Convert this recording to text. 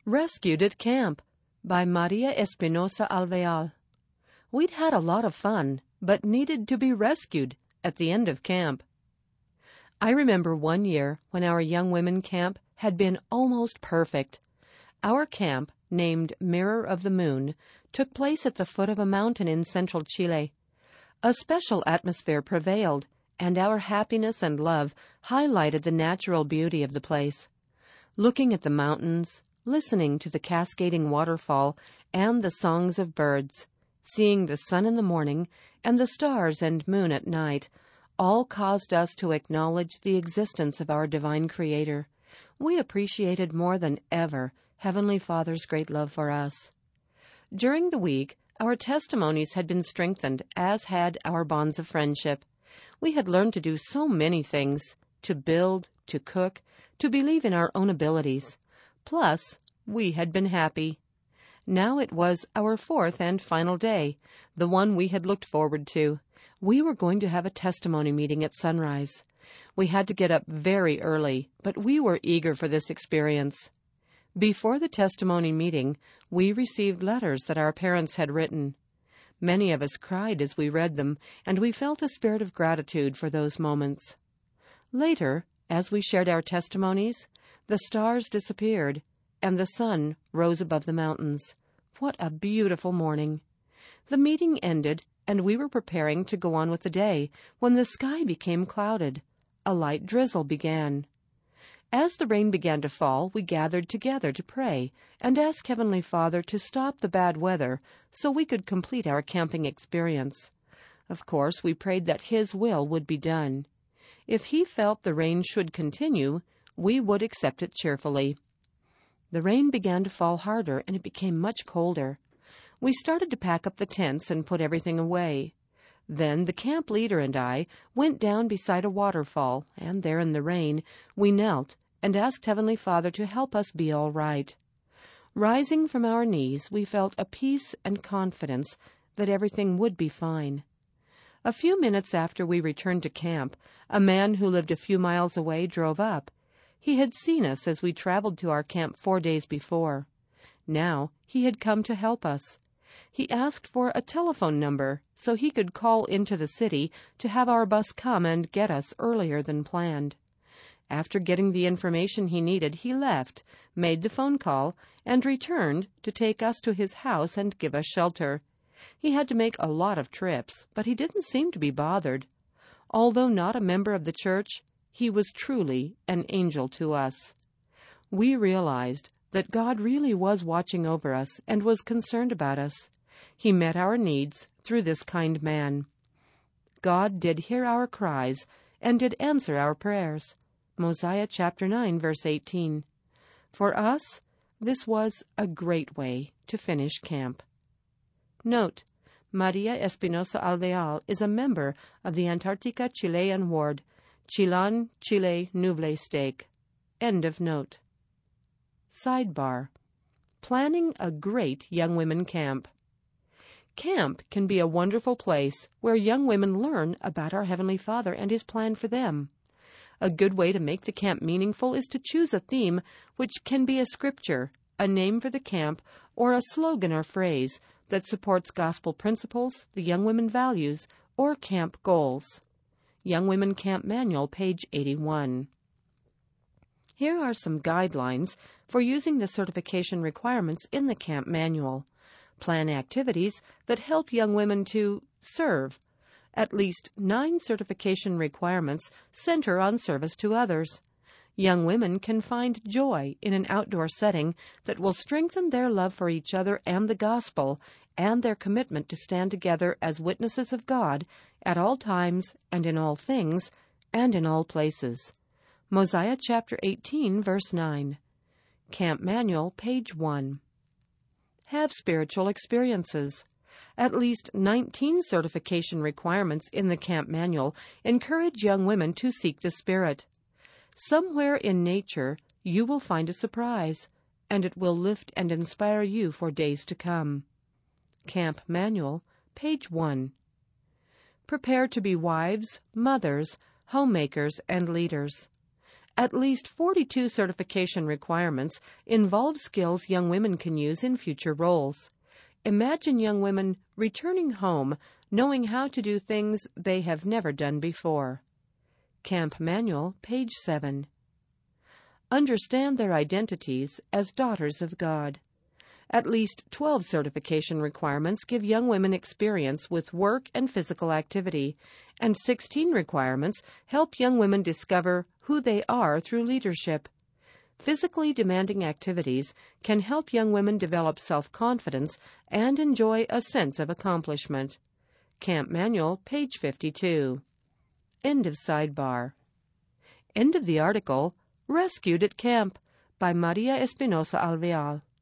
Rescued at Camp by Maria Espinosa Alvear. We'd had a lot of fun, but needed to be rescued at the end of camp. I remember one year when our young women camp had been almost perfect. Our camp, named Mirror of the Moon, took place at the foot of a mountain in central Chile. A special atmosphere prevailed, and our happiness and love highlighted the natural beauty of the place. Looking at the mountains, listening to the cascading waterfall and the songs of birds, seeing the sun in the morning and the stars and moon at night, all caused us to acknowledge the existence of our divine Creator. We appreciated more than ever Heavenly Father's great love for us. During the week, our testimonies had been strengthened, as had our bonds of friendship. We had learned to do so many things, to build, to cook, to believe in our own abilities. Plus, we had been happy. Now it was our fourth and final day, the one we had looked forward to. We were going to have a testimony meeting at sunrise. We had to get up very early, but we were eager for this experience. Before the testimony meeting, we received letters that our parents had written. Many of us cried as we read them, and we felt a spirit of gratitude for those moments. Later, as we shared our testimonies, the stars disappeared, and the sun rose above the mountains. What a beautiful morning! The meeting ended, and we were preparing to go on with the day, when the sky became clouded. A light drizzle began. As the rain began to fall, we gathered together to pray and ask Heavenly Father to stop the bad weather so we could complete our camping experience. Of course, we prayed that His will would be done. If He felt the rain should continue, we would accept it cheerfully. The rain began to fall harder, and it became much colder. We started to pack up the tents and put everything away. Then the camp leader and I went down beside a waterfall, and there in the rain we knelt and asked Heavenly Father to help us be all right. Rising from our knees, we felt a peace and confidence that everything would be fine. A few minutes after we returned to camp, a man who lived a few miles away drove up. He had seen us as we traveled to our camp 4 days before. Now he had come to help us. He asked for a telephone number so he could call into the city to have our bus come and get us earlier than planned. After getting the information he needed, he left, made the phone call, and returned to take us to his house and give us shelter. He had to make a lot of trips, but he didn't seem to be bothered. Although not a member of the church, he was truly an angel to us. We realized that God really was watching over us and was concerned about us. He met our needs through this kind man. God did hear our cries and did answer our prayers. Mosiah chapter 9, verse 18. For us, this was a great way to finish camp. Note: Maria Espinosa Alvear is a member of the Antarctica Chilean Ward, Chillán, Chile, Ñuble Stake. End of note. Sidebar: Planning a great young women camp. Camp can be a wonderful place where young women learn about our Heavenly Father and His plan for them. A good way to make the camp meaningful is to choose a theme which can be a scripture, a name for the camp, or a slogan or phrase that supports gospel principles, the young women values, or camp goals. Young Women Camp Manual, page 81. Here are some guidelines for using the certification requirements in the camp manual. Plan activities that help young women to serve. At least 9 certification requirements center on service to others. Young women can find joy in an outdoor setting that will strengthen their love for each other and the gospel, and their commitment to stand together as witnesses of God at all times and in all things and in all places. Mosiah chapter 18, verse 9. Camp Manual, page 1. Have spiritual experiences. At least 19 certification requirements in the Camp Manual encourage young women to seek the Spirit. Somewhere in nature, you will find a surprise, and it will lift and inspire you for days to come. Camp Manual, page 1. Prepare to be wives, mothers, homemakers, and leaders. At least 42 certification requirements involve skills young women can use in future roles. Imagine young women returning home knowing how to do things they have never done before. Camp Manual, page 7. Understand their identities as daughters of God. At least 12 certification requirements give young women experience with work and physical activity, and 16 requirements help young women discover who they are through leadership. Physically demanding activities can help young women develop self-confidence and enjoy a sense of accomplishment. Camp Manual, page 52. End of sidebar. End of the article, Rescued at Camp, by Maria Espinosa Alvear.